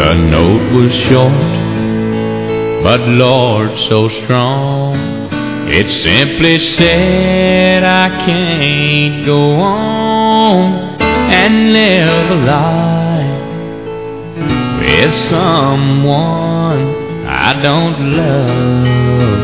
The note was short, but Lord, so strong. It simply said, I can't go on and live a life with someone I don't love.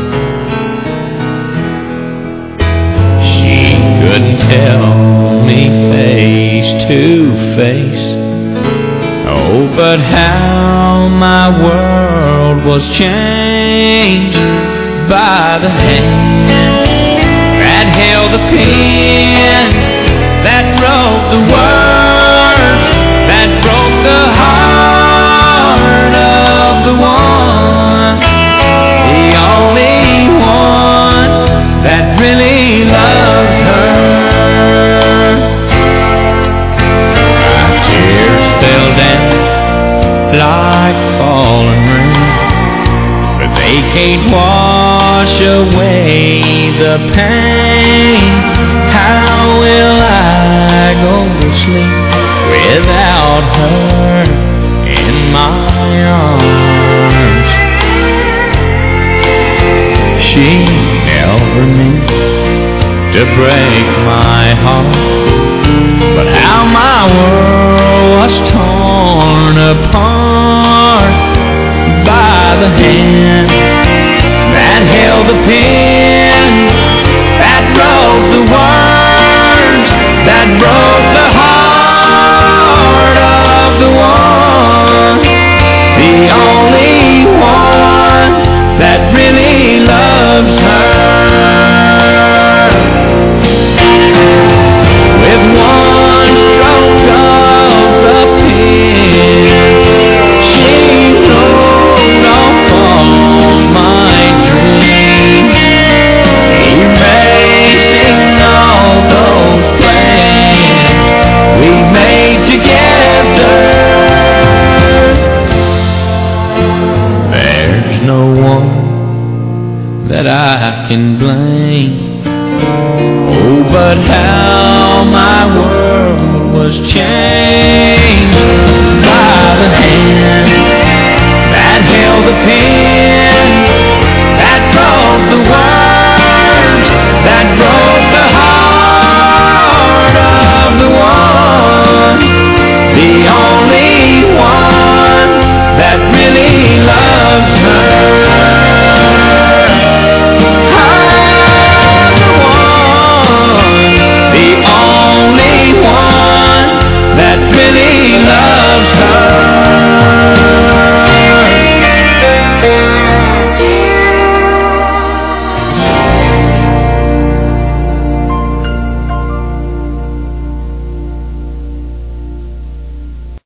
She couldn't tell me face to face, oh, but how my world was changed by the hand that held the pen, that wrote the words, that broke the heart of the one, the only one that really loves her. My tears fell down like falling rain, but they can't wash away the pain. How will I go to sleep without her in my arms? She never meant to break my heart, but how my world was torn apart by the hand that held the pen, that wrote the words, that broke the heart of the one, the only one that really loves her. With one stroke of the pen, she wrote off all my dreams, erasing all those plans we made together. There's no one that I can blame, oh, but how my world was changed